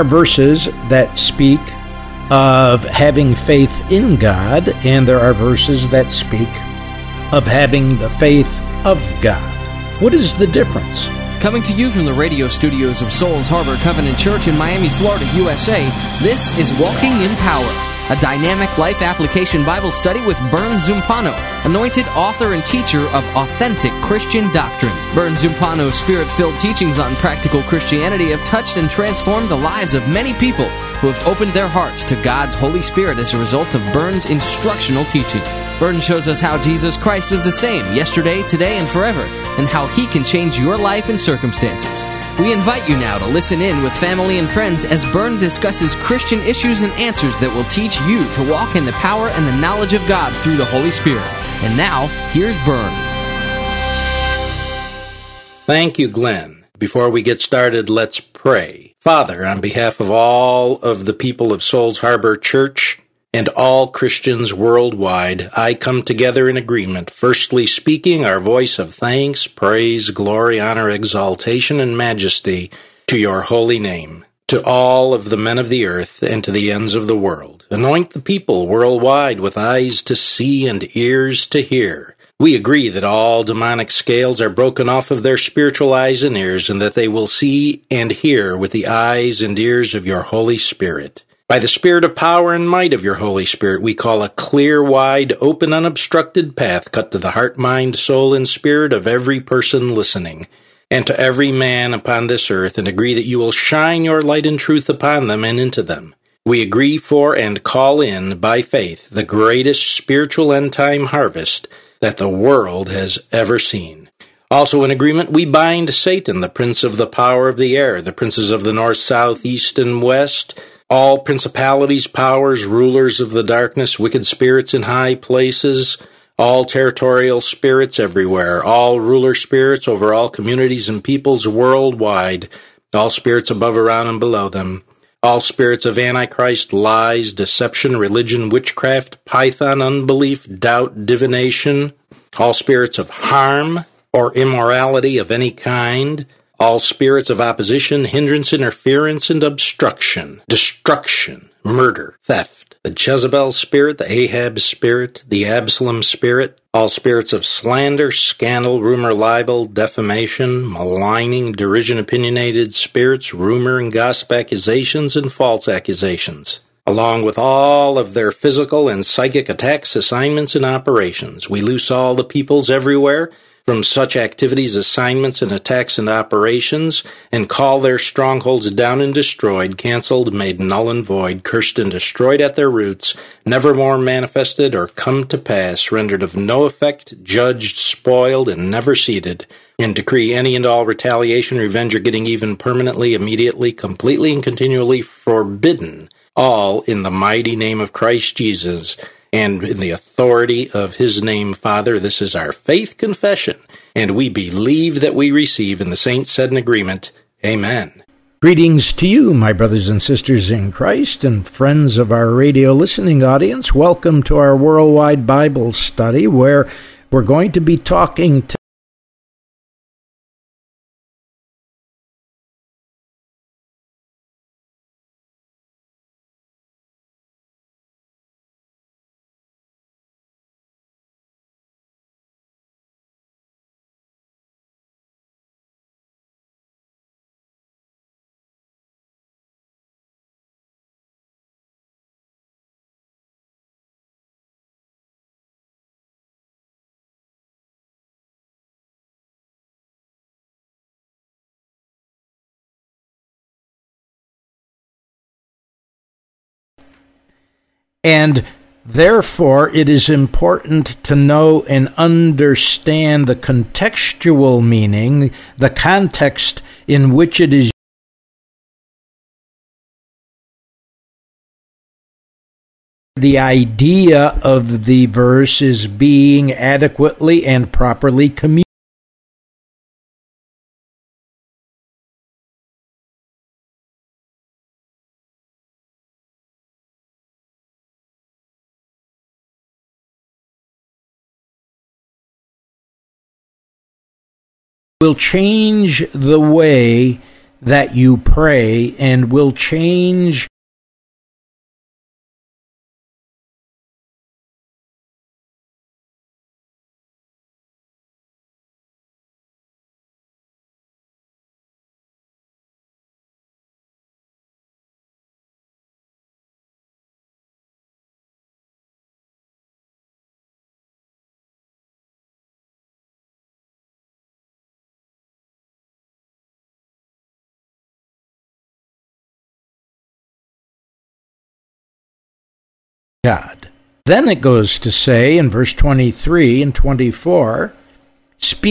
verses that speak of having faith in God, and there are verses that speak of having the faith of God. What is the difference? Coming to you from the radio studios of Souls Harbor Covenant Church in Miami, Florida, USA, this is Walking in Power, a dynamic life application Bible study with Bern Zumpano, anointed author and teacher of authentic Christian doctrine. Bern Zumpano's spirit-filled teachings on practical Christianity have touched and transformed the lives of many people who have opened their hearts to God's Holy Spirit as a result of Bern's instructional teaching. Bern shows us how Jesus Christ is the same yesterday, today, and forever, and how He can change your life and circumstances. We invite you now to listen in with family and friends as Bern discusses Christian issues and answers that will teach you to walk in the power and the knowledge of God through the Holy Spirit. And now, here's Bern. Thank you, Glenn. Before we get started, let's pray. Father, on behalf of all of the people of Souls Harbor Church and all Christians worldwide, I come together in agreement, firstly speaking our voice of thanks, praise, glory, honor, exaltation, and majesty to your holy name, to all of the men of the earth and to the ends of the world. Anoint the people worldwide with eyes to see and ears to hear. We agree that all demonic scales are broken off of their spiritual eyes and ears, and that they will see and hear with the eyes and ears of your Holy Spirit. By the spirit of power and might of your Holy Spirit, we call a clear, wide, open, unobstructed path cut to the heart, mind, soul, and spirit of every person listening, and to every man upon this earth, and agree that you will shine your light and truth upon them and into them. We agree for and call in, by faith, the greatest spiritual end-time harvest that the world has ever seen. Also in agreement, we bind Satan, the prince of the power of the air, the princes of the north, south, east, and west, all principalities, powers, rulers of the darkness, wicked spirits in high places, all territorial spirits everywhere, all ruler spirits over all communities and peoples worldwide, all spirits above, around, and below them, all spirits of Antichrist, lies, deception, religion, witchcraft, python, unbelief, doubt, divination, all spirits of harm or immorality of any kind, all spirits of opposition, hindrance, interference, and obstruction, destruction, murder, theft, the Jezebel spirit, the Ahab spirit, the Absalom spirit, all spirits of slander, scandal, rumor, libel, defamation, maligning, derision, opinionated spirits, rumor and gossip accusations, and false accusations, along with all of their physical and psychic attacks, assignments, and operations. We loose all the peoples everywhere from such activities, assignments, and attacks and operations, and call their strongholds down and destroyed, canceled, made null and void, cursed and destroyed at their roots, never more manifested or come to pass, rendered of no effect, judged, spoiled, and never seated, and decree any and all retaliation, revenge, or getting even permanently, immediately, completely, and continually forbidden, all in the mighty name of Christ Jesus, and in the authority of His name, Father. This is our faith confession, and we believe that we receive, and the saints said in agreement, Amen. Greetings to you, my brothers and sisters in Christ, and friends of our radio listening audience. Welcome to our worldwide Bible study, where we're going to be talking to and therefore, it is important to know and understand the contextual meaning, the context in which it is. The idea of the verse is being adequately and properly communicated. Will change the way that you pray and will change God. Then it goes to say in verse 23 and 24, speak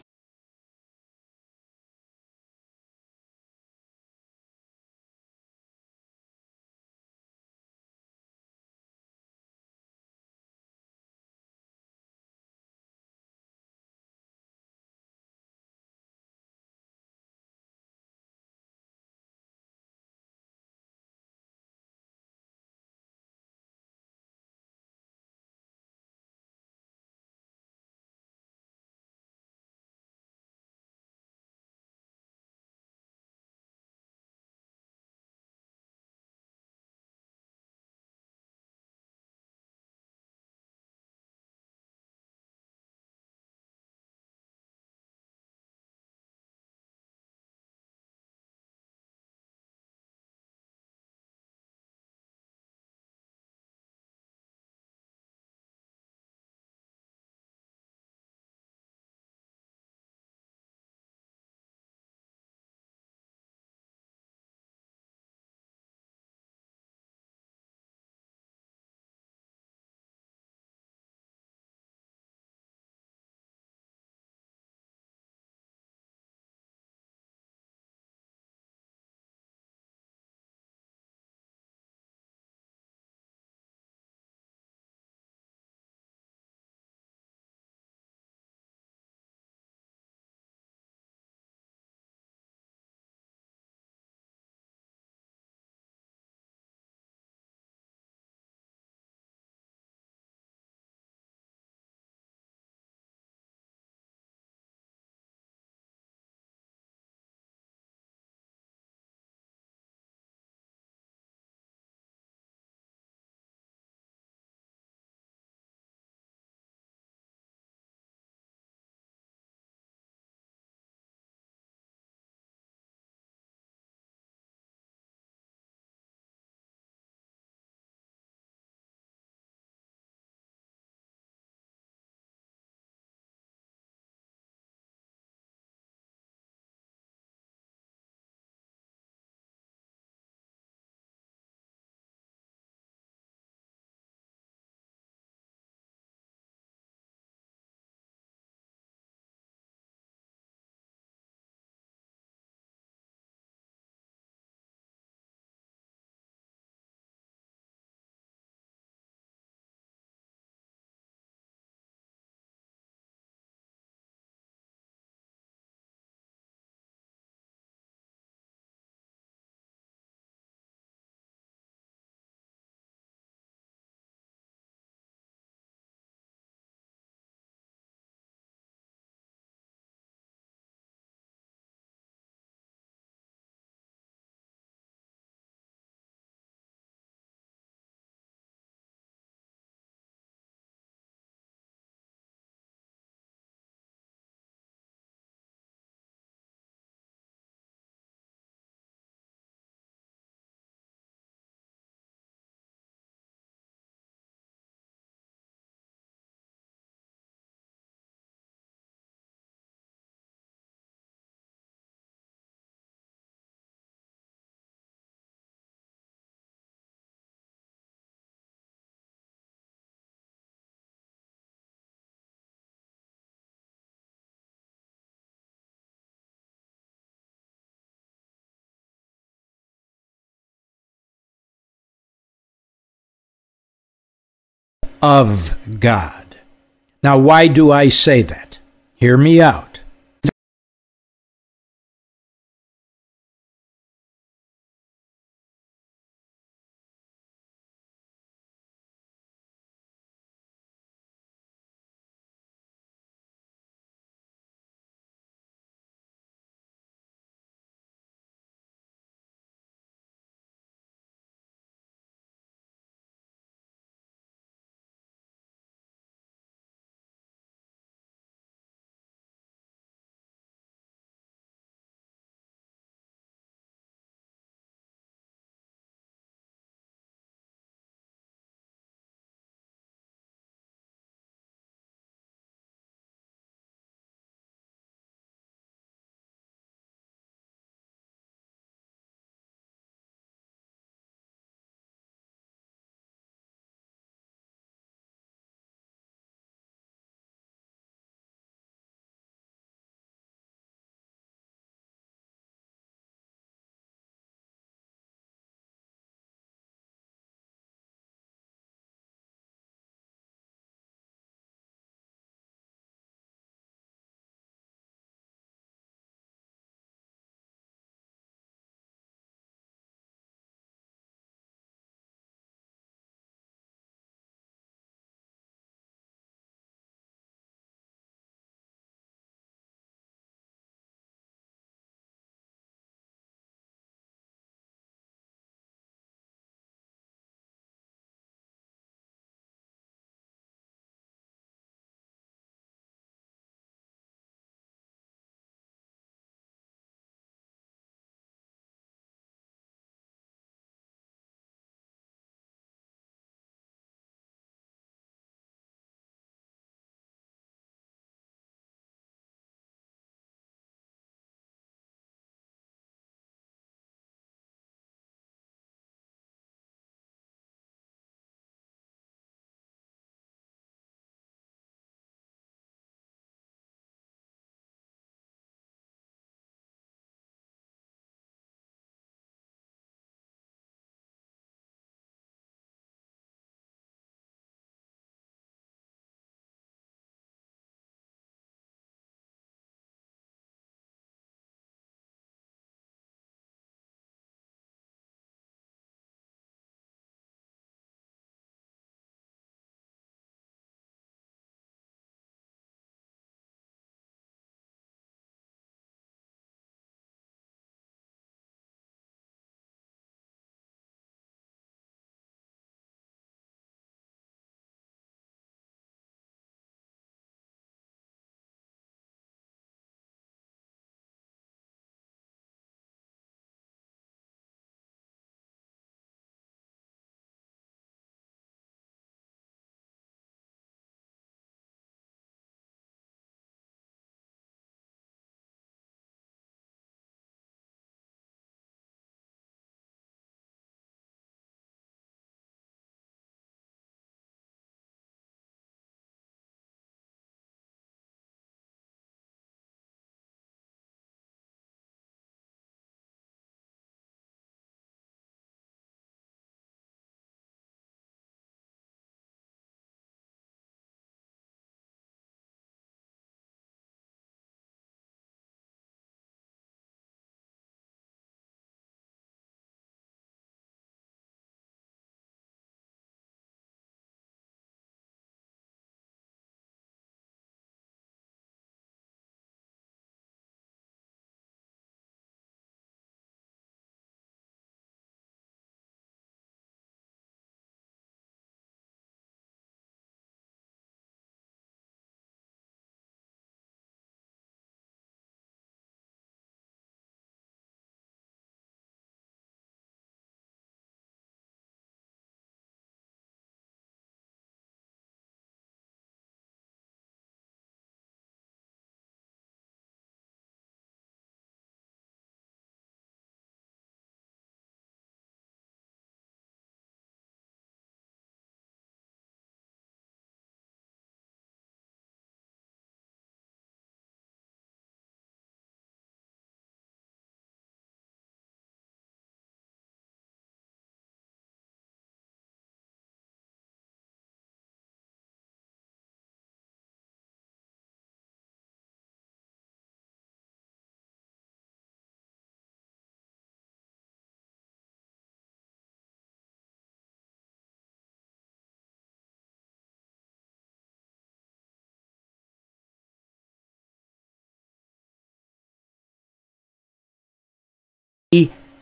of God. Now, why do I say that? Hear me out.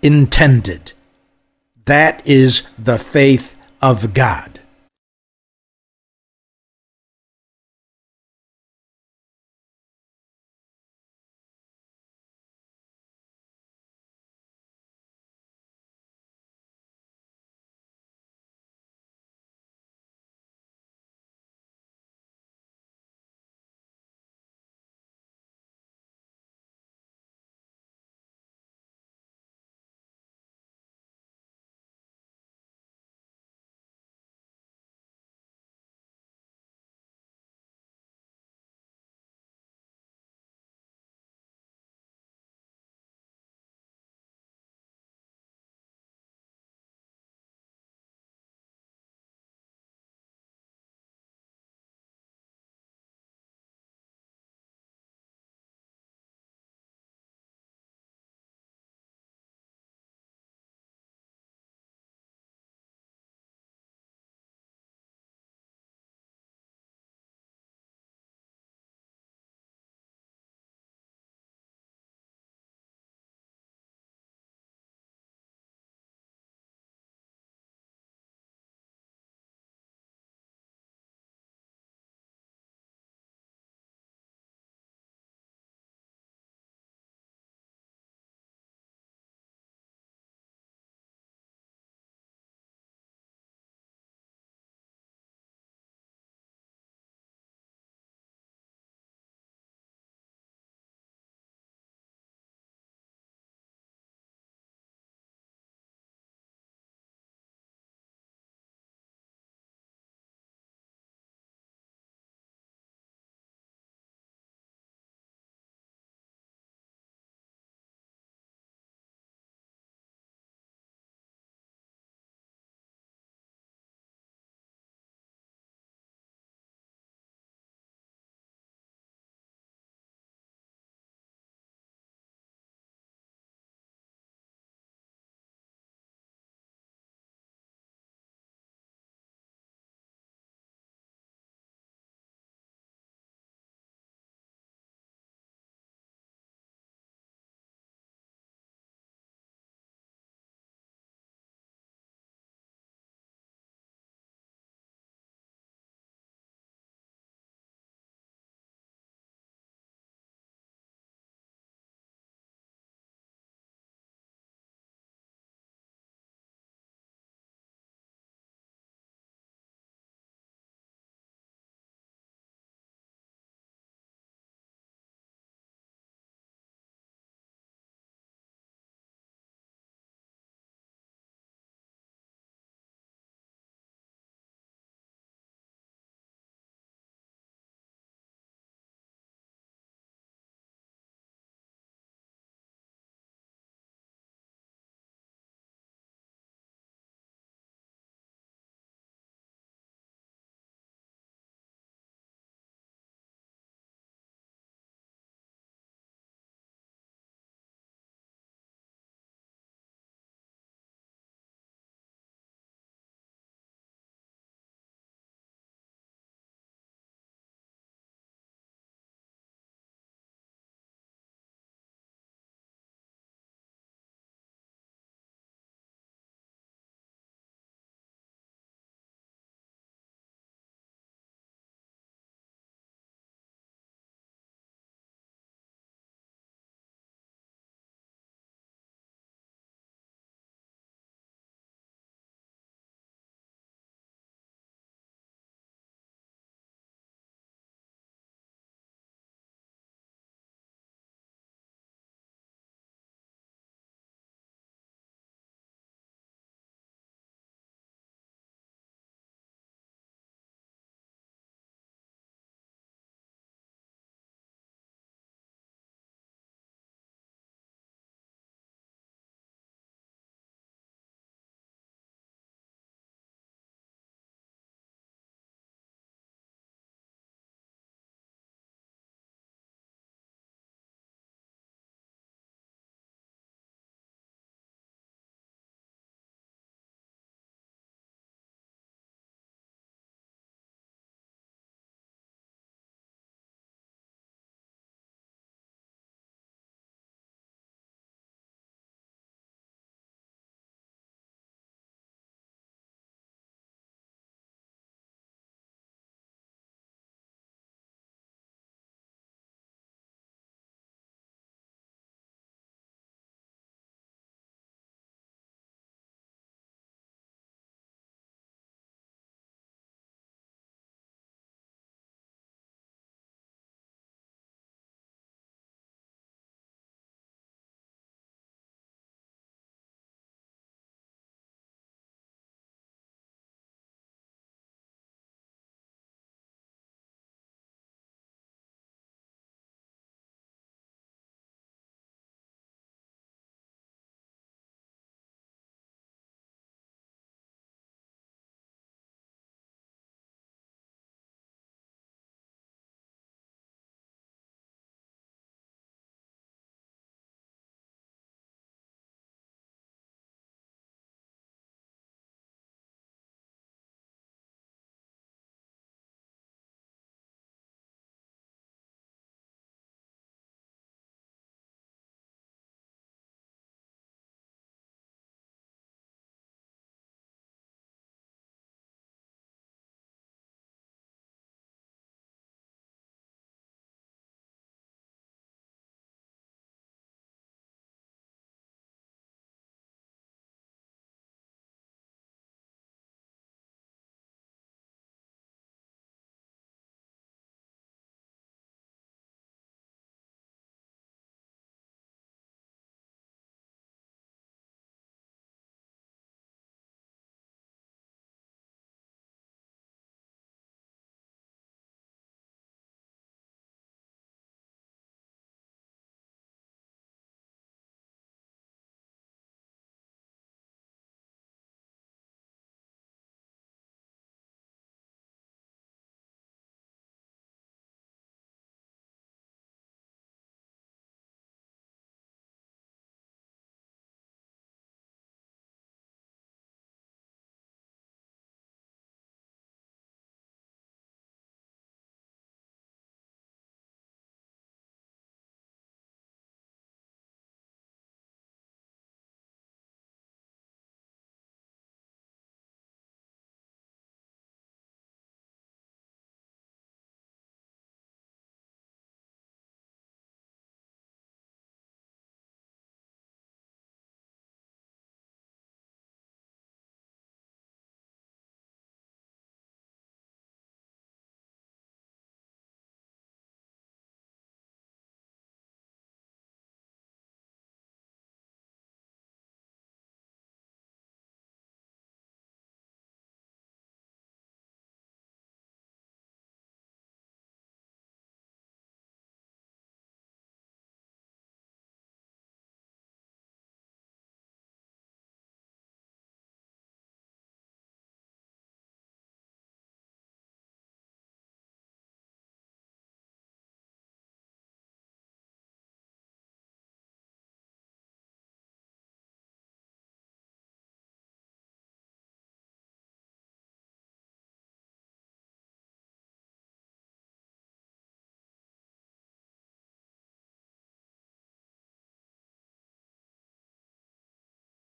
intended. That is the faith of God.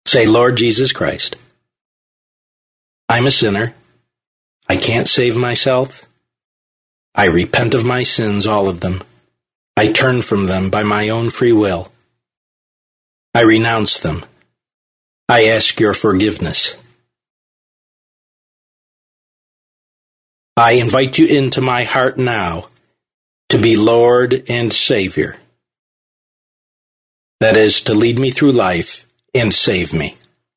Say, Lord Jesus Christ, I'm a sinner. I can't save myself. I repent of my sins, all of them. I turn from them by my own free will. I renounce them. I ask your forgiveness. I invite you into my heart now to be Lord and Savior. That is, to lead me through life and save me.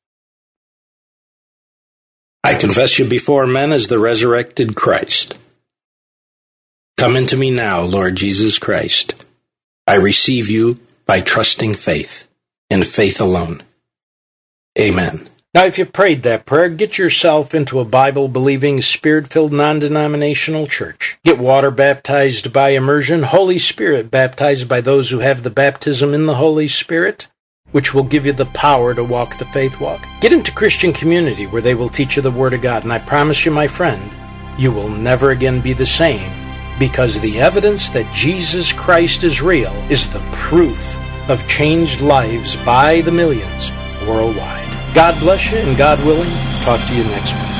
I confess you before men as the resurrected Christ. Come into me now, Lord Jesus Christ. I receive you by trusting faith, and faith alone. Amen. Now, if you prayed that prayer, get yourself into a Bible-believing, Spirit-filled, non-denominational church. Get water baptized by immersion, Holy Spirit baptized by those who have the baptism in the Holy Spirit, which will give you the power to walk the faith walk. Get into Christian community where they will teach you the Word of God. And I promise you, my friend, you will never again be the same, because the evidence that Jesus Christ is real is the proof of changed lives by the millions worldwide. God bless you, and God willing, talk to you next week.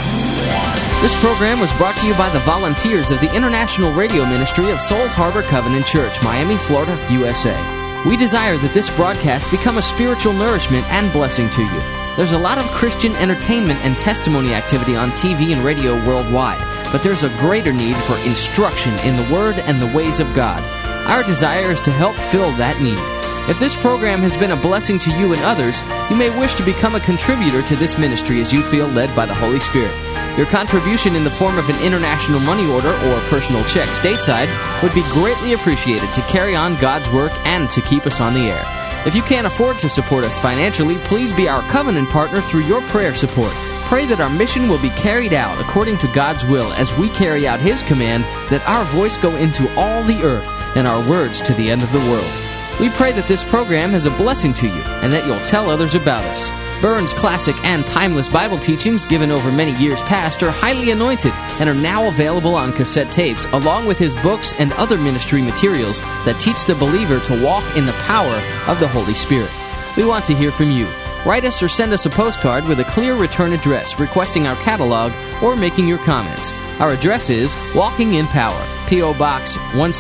This program was brought to you by the volunteers of the International Radio Ministry of Souls Harbor Covenant Church, Miami, Florida, USA. We desire that this broadcast become a spiritual nourishment and blessing to you. There's a lot of Christian entertainment and testimony activity on TV and radio worldwide, but there's a greater need for instruction in the Word and the ways of God. Our desire is to help fill that need. If this program has been a blessing to you and others, you may wish to become a contributor to this ministry as you feel led by the Holy Spirit. Your contribution in the form of an international money order or a personal check stateside would be greatly appreciated to carry on God's work and to keep us on the air. If you can't afford to support us financially, please be our covenant partner through your prayer support. Pray that our mission will be carried out according to God's will as we carry out His command that our voice go into all the earth and our words to the end of the world. We pray that this program is a blessing to you and that you'll tell others about us. Burns' classic and timeless Bible teachings given over many years past are highly anointed and are now available on cassette tapes, along with his books and other ministry materials that teach the believer to walk in the power of the Holy Spirit. We want to hear from you. Write us or send us a postcard with a clear return address requesting our catalog or making your comments. Our address is Walking in Power, P.O. Box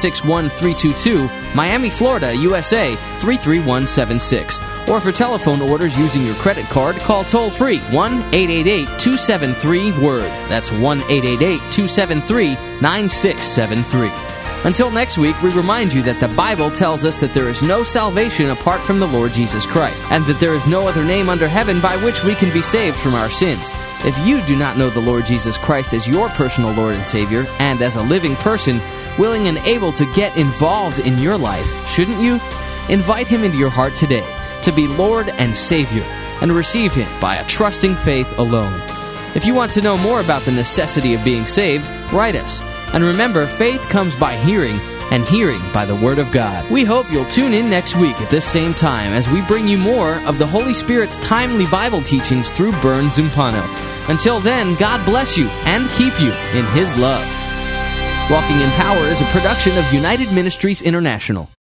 161322, Miami, Florida, USA 33176. Or for telephone orders using your credit card, call toll-free 1-888-273-WORD. That's 1-888-273-9673. Until next week, we remind you that the Bible tells us that there is no salvation apart from the Lord Jesus Christ, and that there is no other name under heaven by which we can be saved from our sins. If you do not know the Lord Jesus Christ as your personal Lord and Savior, and as a living person, willing and able to get involved in your life, shouldn't you? Invite Him into your heart today to be Lord and Savior, and receive Him by a trusting faith alone. If you want to know more about the necessity of being saved, write us. And remember, faith comes by hearing, and hearing by the Word of God. We hope you'll tune in next week at this same time as we bring you more of the Holy Spirit's timely Bible teachings through Burns Zumpano. Until then, God bless you and keep you in His love. Walking in Power is a production of United Ministries International.